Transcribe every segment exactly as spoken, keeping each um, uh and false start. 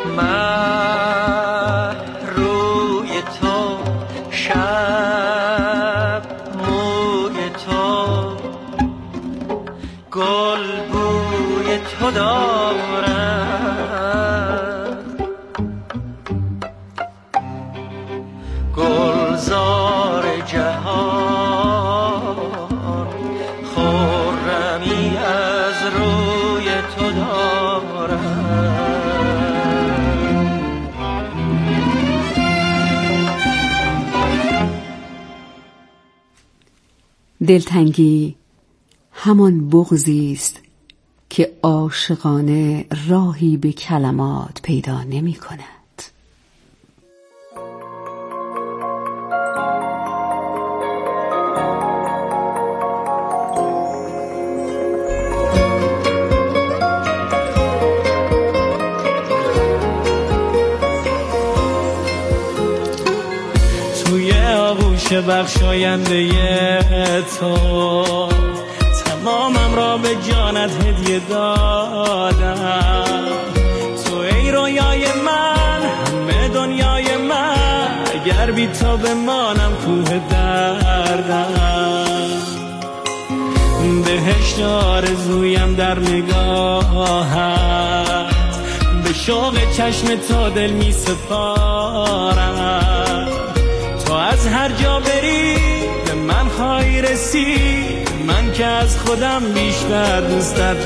مه روی تو، شب موی تو، گل بوی تو دارد، گلزار جهان خرمی از روی تو دارد. دلتنگی همان بغضی است که عاشقانه راهی به کلمات پیدا نمی کند. توی آغوش بخشاینده تو تمامم را به جانت هدیه دادم. تو ای رویای من، همه دنیای من، اگر بی تو بمانم کوه دردم. بهشت آرزویم در نگاهت، به شوق چشم تو دل می سپارم. تو از هر جا بری به من خواهی رسید، من که از خودم بیشتر دوستت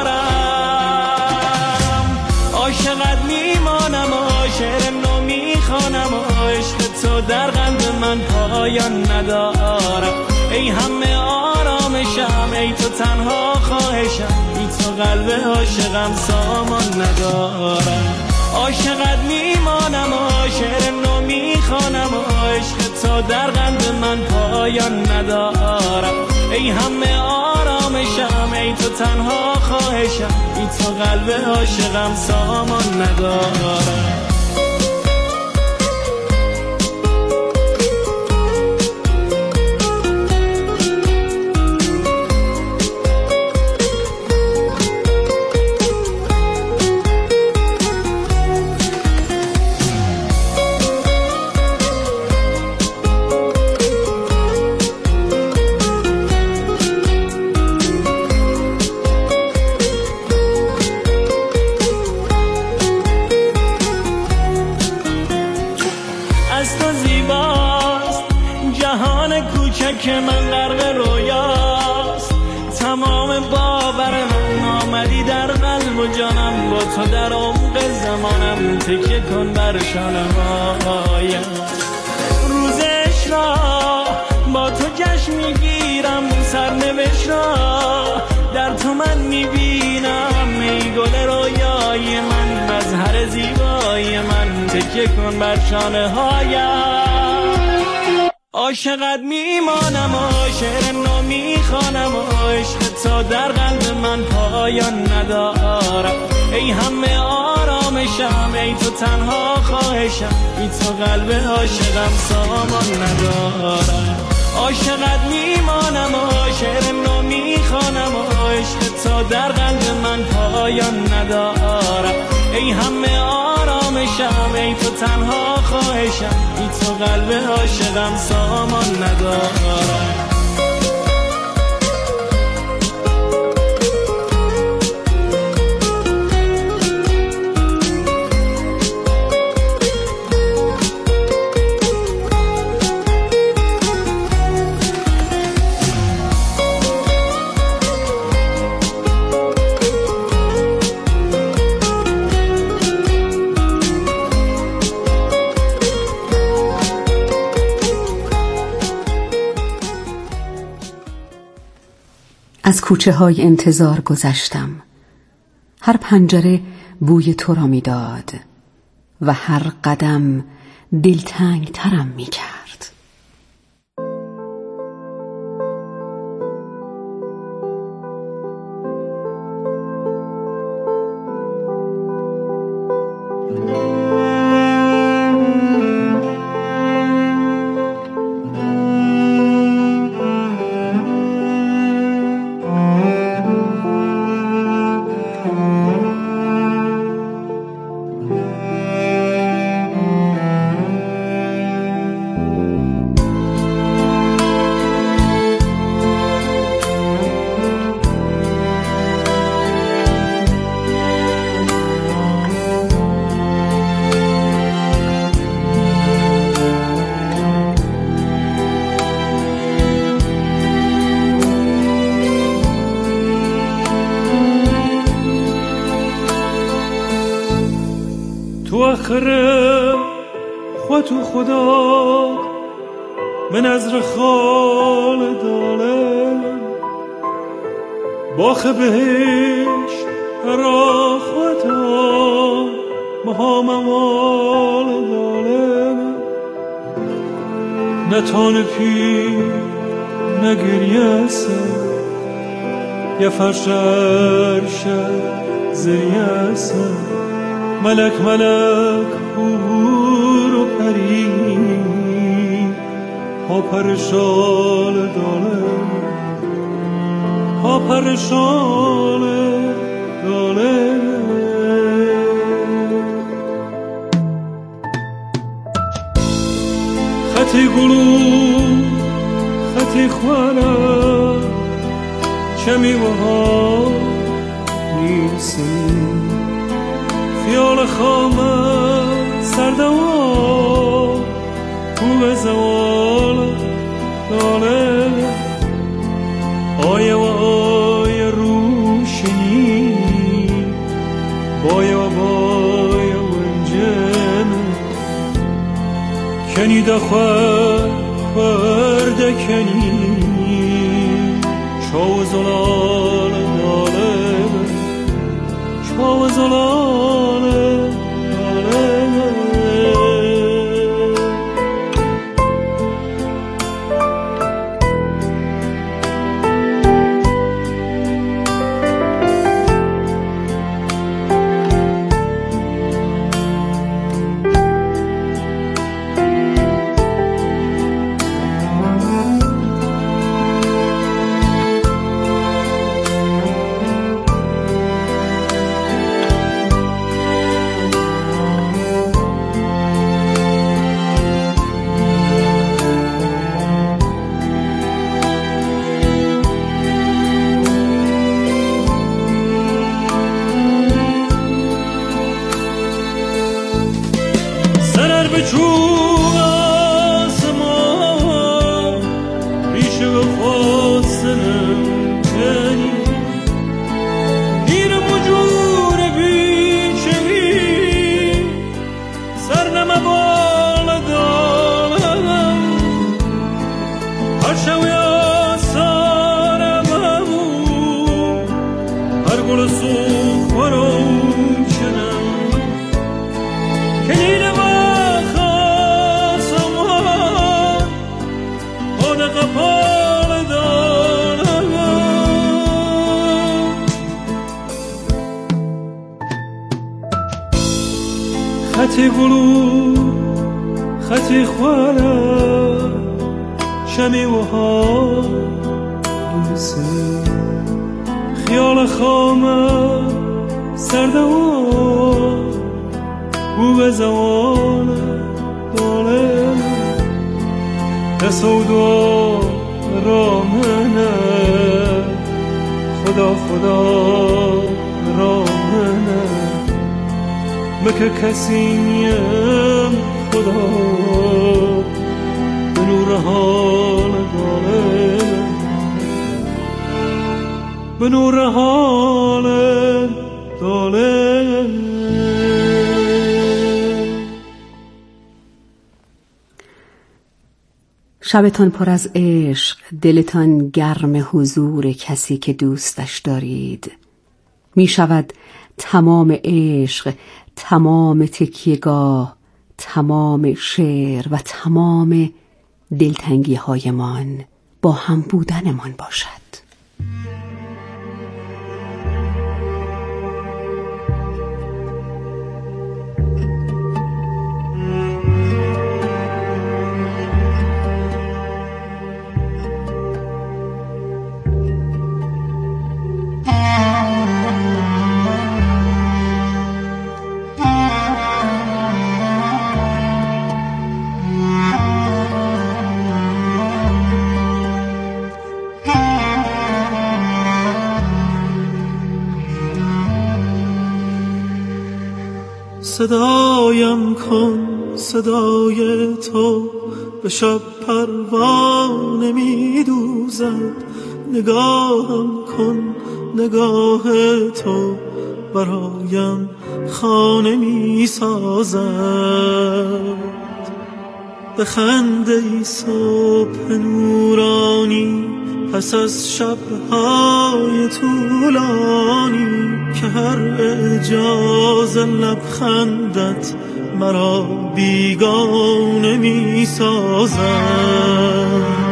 دارم. عاشقت میمانم و شعر نو میخوانم و عشق تو در قلب من پایان ندارم. ای همه آرامشم، ای تو تنها خواهشم، ای تو قلب عاشقم سامان ندارم. عاشقت میمانم و شعر نو میخوانم و عشق تو در قلب من پایان ندارم. ای همه آرامشم، ای تو تنها خواهشم، ای تو قلب عاشقم سامان ندارم. که من غرق رویاست، تمام باور من آمدی در قلب و جانم. با تو در عمق زمانم تکیه کن بر شانه هایم. روز عشق با تو جشن میگیرم، سرنوشت را در تو من میبینم. ای گل رویای من، مظهر زیبای من، تکیه کن بر شانه هایم. عاشقت میمانم و شعر نو میخوانم و عشق تو در قلب من پایان ندارم. ای همه آرامشم، ای تو تنها خواهشم، ای تو قلب عاشقم سامان ندارم. عاشقت میمانم و شعر نو میخوانم و عشق تو در قلب من پایان ندارم. ای همه آرامشم، ای تو تنها خواهشم، ای تو قلب عاشقم سامان ندارم. از کوچه های انتظار گذشتم، هر پنجره بوی تو را می داد و هر قدم دلتنگ ترم می کرد. تو آخره خوا تو خدا به نظر خال داله باخ بهش را خدا مها موال داله نتان پی نگریه سر یا فرشرش زریه سر ملک ملک حور و پری ها پرشال داله ها پرشال داله خطی گلو خطی خوانه چمی و ها نیسی خیال خامه سردوان خوب زوال داله آیه و آیه روشنی بایه و بایه ونجن کنی دخواه خورده کنی چاو زلال داله چاو زلال داله خطی گلو خطی خوانه شمی و ها دوستی خیال خامه سردوان او به زوان داله دسودو رامنه خدا خدا رامنه مکه کسیم خدا به نور حال داله به نور حال داله شبتان پر از عشق، دلتان گرم حضور کسی که دوستش دارید. می شود تمام عشق، تمام تکیه‌گاه، تمام شعر و تمام دلتنگی هایمان با هم بودنمان باشد. صدایم کن صدای تو به شب پروانه می دوزد، نگاهم کن نگاه تو برایم خانه می سازد. بخند ای صبح نورانی پس از شب‌های طولانی که هر اعجاز لبخندت مرا بیگانه می سازد.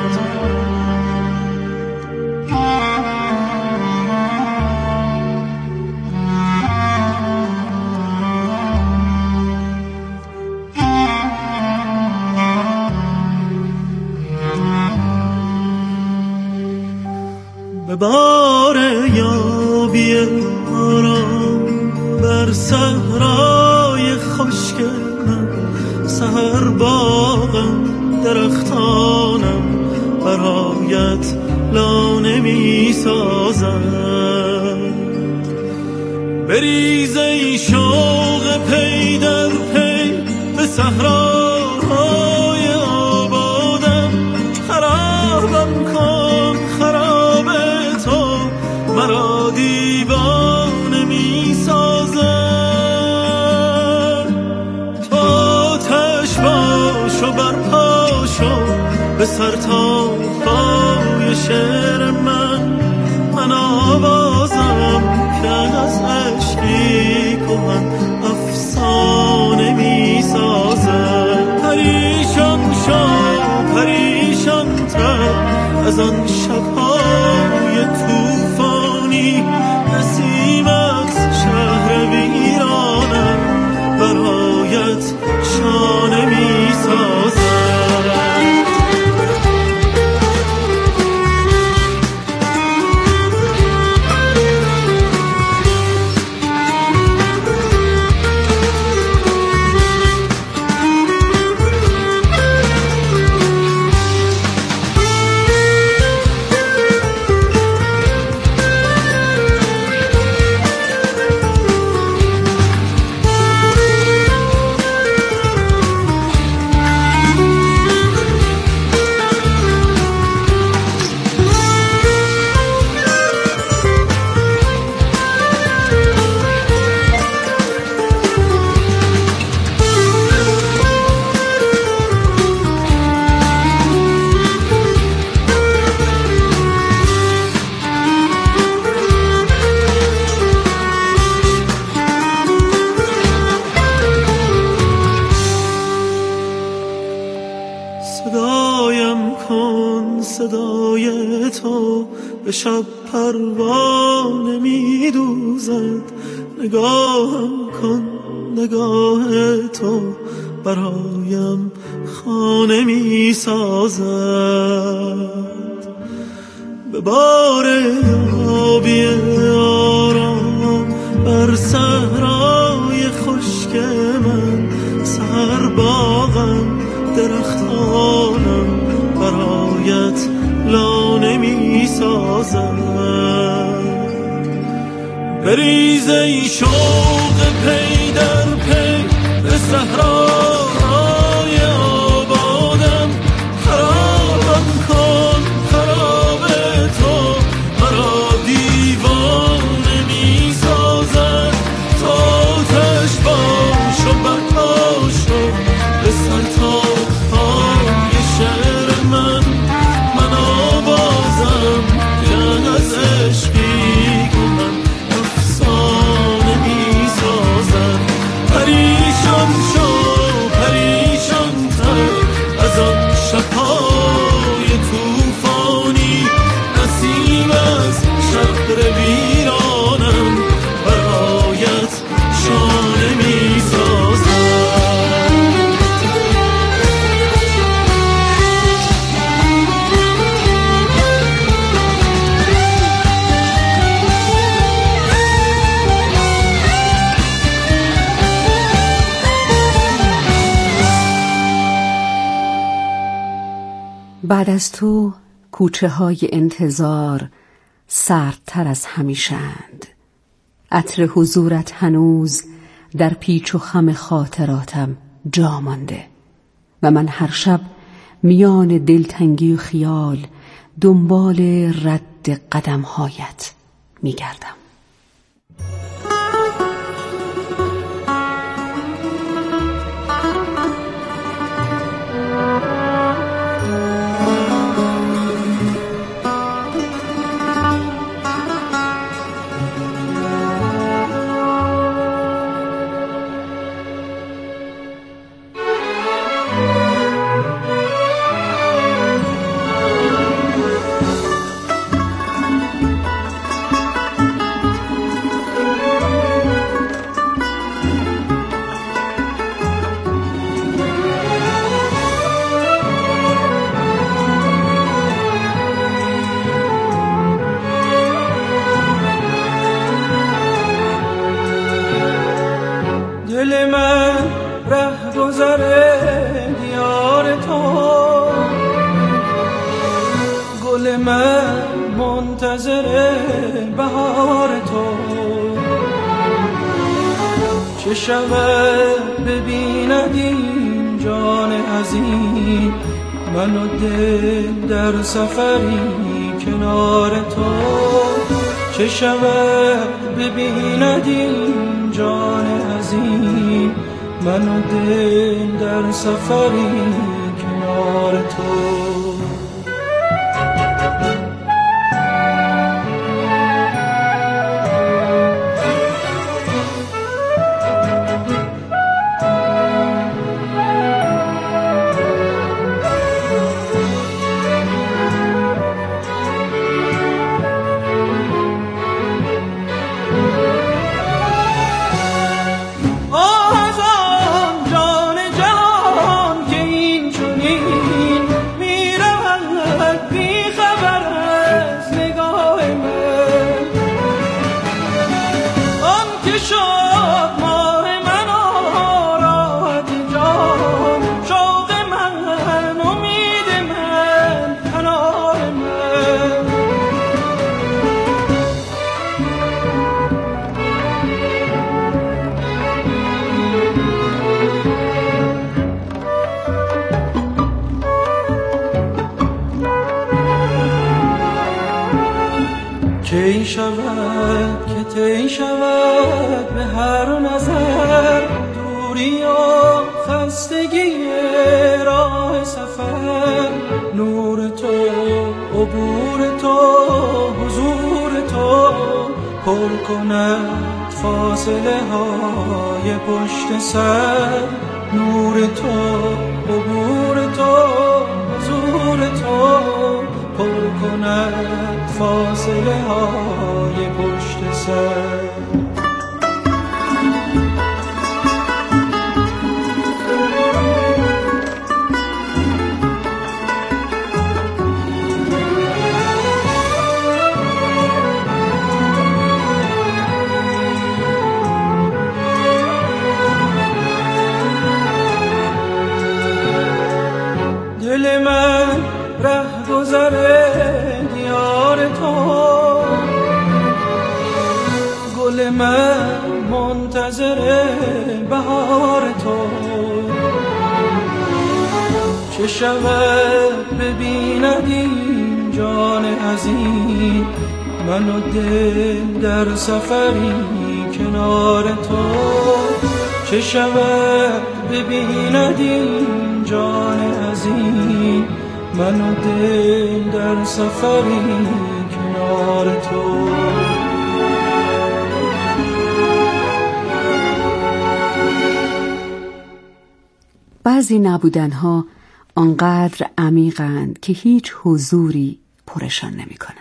به بار یابی آرام بر صحرای خشک من، سحر باغم درختانم برایت لانه می سازد. بریز ای شوق پی در پی به صحراهای آبادم، خرابم کن خراب تو مرا دیوانه می سازد. تو آتش باش و برپا شو به سر تا پای شعر من، من آوازم که از عشقی کهن افسانه می سازد. پریشان شو پریشان تر از آن شب‌های طوفانی، نسیم از شهر ویرانم برایت شانه می سازد. صدایم کن صدای تو به شب پروانه می دوزد. نگاهم کن نگاه تو برایم خانه می سازد. به بار یابی آرام بر صحرای خشک من، سحر باغم درختانم برایت لانه می سازد. بریز ای شوق پی در پی به صحراهای آبادم، خرابم کن خراب تو مرا دیوانه می سازد. تو آتش باش و برپا شو به سر تا پای شعر من، من آوازم که از عشقی کنم افسانه می سازد. پریشان شو پریشان تر از آن شب‌های طوفانی، نسیم از شهر ویرانم برایت شانه می سازد. بعد از تو کوچه های انتظار سردتر از همیشند. عطر حضورت هنوز در پیچ و خم خاطراتم جا مانده و من هر شب میان دلتنگی و خیال دنبال رد قدمهایت میگردم. رهگذر دیار تو، گل من منتظر بهار تو. چه شود ببیند این جان عظیم، من و دل در سفری کنار تو. چه شود ببیند این جان عظیم، من و دل در سفری کنار تو. کی شود که تی شود به هر نظر دوری و خستگی راه سفر. نور تو، عبور تو، حضور تو پر کند فاصله های پشت سر. نور تو، عبور تو، حضور تو پر کند فاصله های پشت سر. دل من رهگذر دیار تو، گل من منتظر بهار تو. چه شود ببیند این جان عظیم، من و دل در سفری کنار تو. چه شود ببیند این جان عظیم، من و دل در سفری کنار تو. بعضی نبودنها آنقدر عمیقند که هیچ حضوری پرشان نمی کند.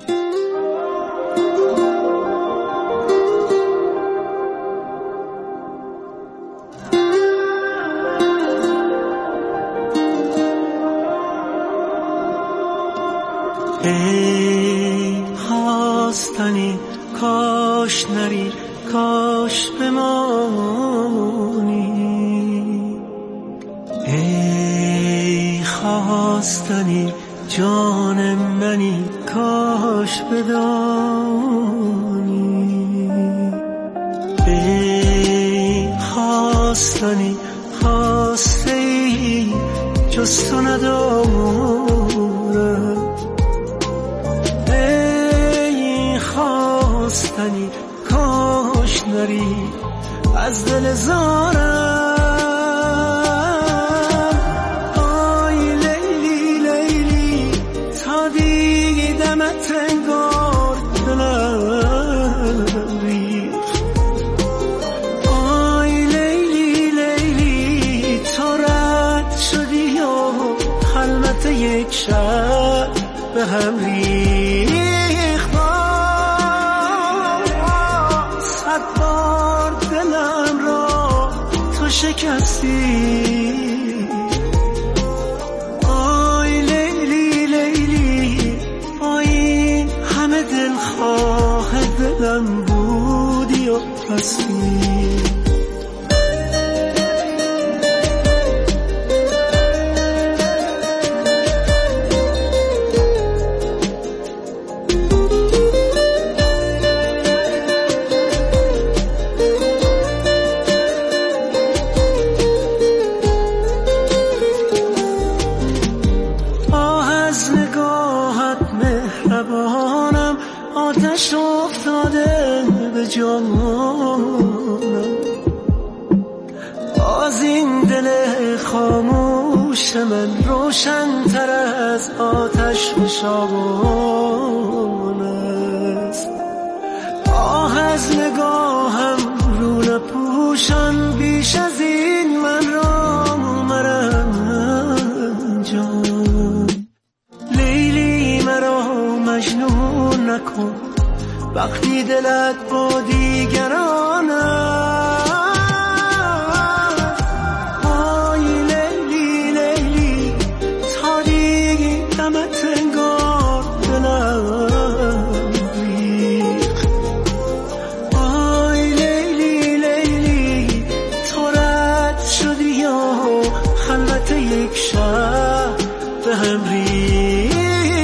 ای خواستنی کاش نری، کاش بمانی. ای خواستنی جان منی، کاش بدانی. ای خواستنی خواسته ای جز تو ندارم. خواستنی کاش نری از دل زارم. آی لیلی لیلی تا دیدمت انگار دلم ریخت. آی لیلی لیلی تا رد شدی و خلوت یک شب به هم ریخت. شکستی آی لیلی لیلی، آی این همه دلخواه دلم بودی و رستی. دل خاموش من روشن تر از آتش شبان است. آه از نگاهم رو نپوشان بیش از این من را مرنجان. لیلی مرا مجنون نکن وقتی دلت با دیگران است. آی لیلی لیلی تا دیدمت انگار دلم ریخت. آی لیلی لیلی تو رد شدی یا خلوت یک شب به هم ریخت.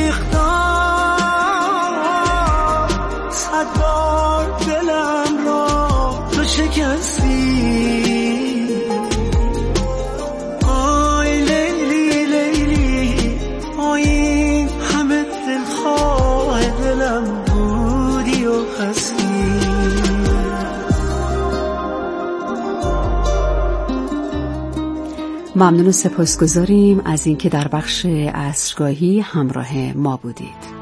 صد بار دلم را تو شکستی. آی لیلی لیلی آی این همه دلخواه دلم بودی و هستی. ممنون و سپاسگزاریم از اینکه در بخش عصرگاهی همراه ما بودید.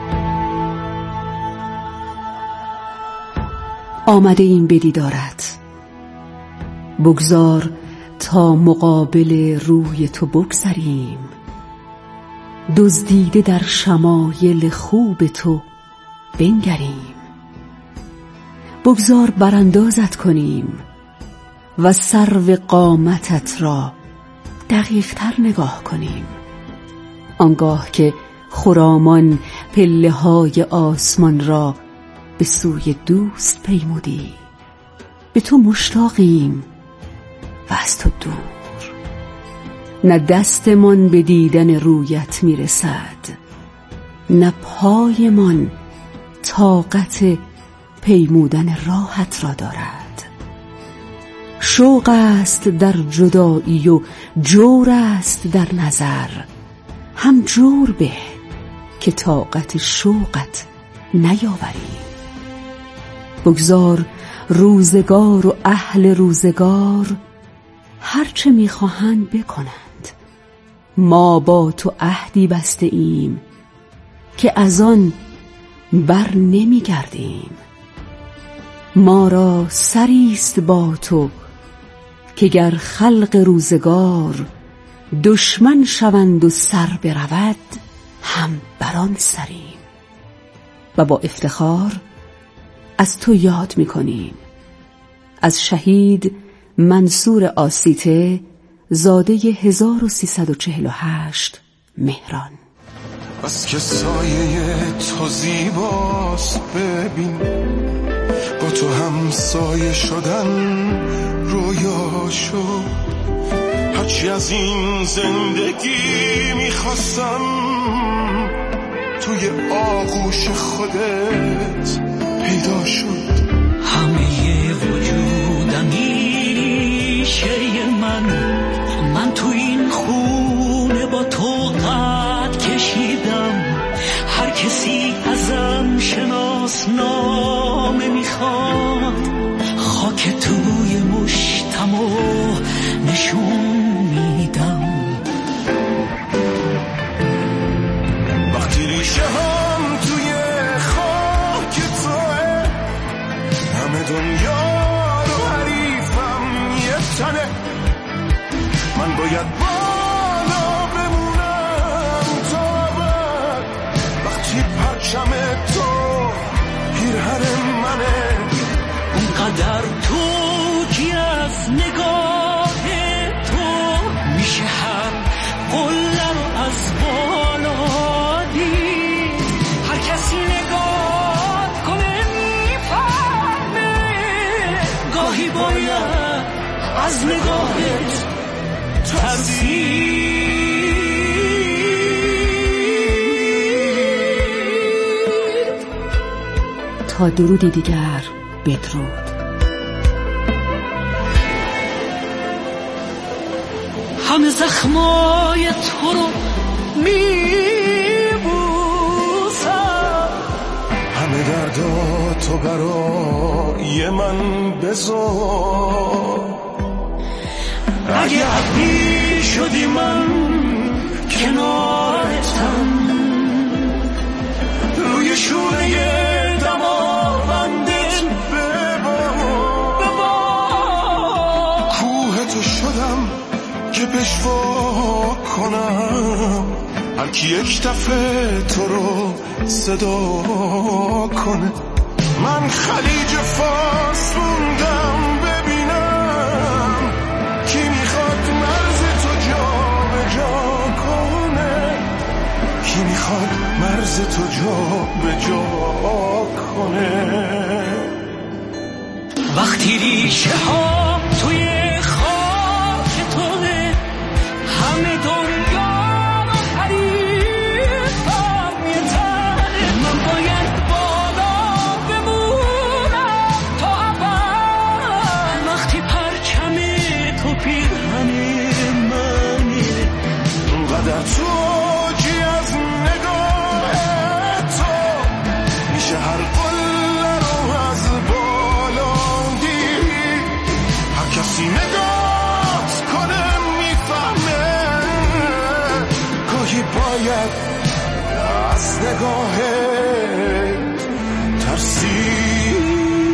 آمده این به دیدارت، بگذار تا مقابل روی تو بگذریم. دزدیده در شمایل خوب تو بنگریم. بگذار براندازت کنیم و سرو قامتت را دقیق تر نگاه کنیم. آنگاه که خرامان پله های آسمان را به سوی دوست پیمودی. به تو مشتاقیم و از تو دور. نه دستمان به دیدن رویت میرسد، نه پایمان طاقت پیمودن راحت را دارد. شوق است در جدایی و جور است در نظر. هم جور به که طاقت شوقت نیاوری. بگذار روزگار و اهل روزگار هرچه میخواهند بکنند. ما با تو عهدی بسته ایم که از آن بر نمیگردیم. ما را سریست با تو که گر خلق روزگار دشمن شوند و سر برود هم بران سریم. و با افتخار از تو یاد میکنیم. از شهید منصور آسیته، زاده هزار و سیصد و چهل و هشت مهران. بس که سایه تو زیباست ببین، با تو هم سایه شدن رویا شد. هرچی از این زندگی میخواستم توی آغوش خودت پیدا شد. همه وجودم ریشه من من تو این خونه با تو قد کشیدم. هر کسی ازم شناسنامه میخواد، خاک توی مشتم و نشون میدم. وقتی ریشه هم توی خاک توه، همه دنیا رو حریفم یه تنه. من باید بالا بمونم تا بعد، وقتی پرچم تو پیرهن منه. اونقدر تو کی از نگاه تو میشه هر قله رو از بالا دید. هر کسی نگاه کنه میفهمه، گاهی باید از نگاهت ترسید. تا درودی دیگر بدرود. همه زخمای تو رو میبوسم، همه دردا تو برای من بذار. اگه ابری شدی من کنارتم، روی شونه دماوندت ببار، کوه تو شدم که پشوا کنم، هر کی یک دفعه تو رو صدا کنه. من خلیج فارس موندم ببینم کی میخواد مرز تو جا به جا کنه، کی میخواد مرز تو جا به جا کنه. وقتی ریشه ها توی خاک توه، همه دنیا رو حریفم یه تنه، من باید بالا بمونم تا اول. وقتی پرچم تو پیرهن منه، اونقدر تو جی از نگاه تو میشه هر قله رو از بالا دید. هر کسی نگاه کنه میفهمه گاهی باید از نگاه ترسید.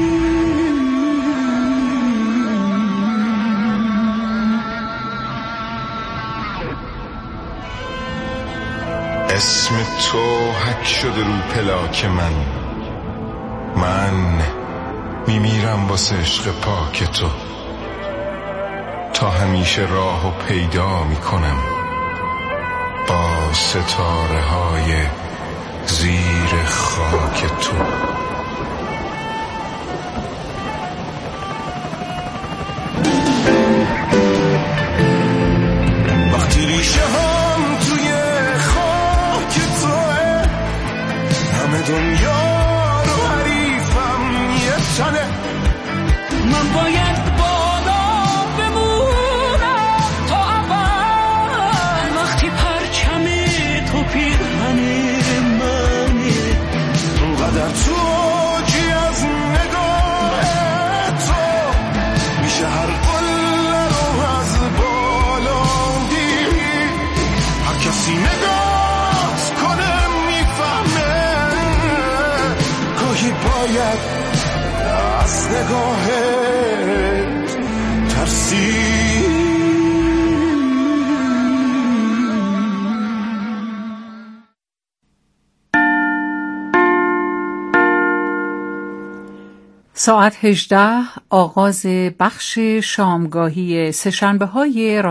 اسم تو حک شده رو پلاک من، من میمیرم واسه عشق پاک تو، تا همیشه راهو پیدا میکنم با ستاره های زیر خاک تو. وقتی ریشه هم توی خاک توه، همه دنیا رو حریفم یه تنه، من باید بالا بمونم تا اول. وقتی پرچم تو پیرهن منه، اونقدر تو جی از نگاه تو میشه هر قله رو از بالا دید. هر کسی نگاه کنه میفهمه گاهی باید از نگاه ترسید. ساعت هجده آغاز بخش شامگاهی سه‌شنبه‌های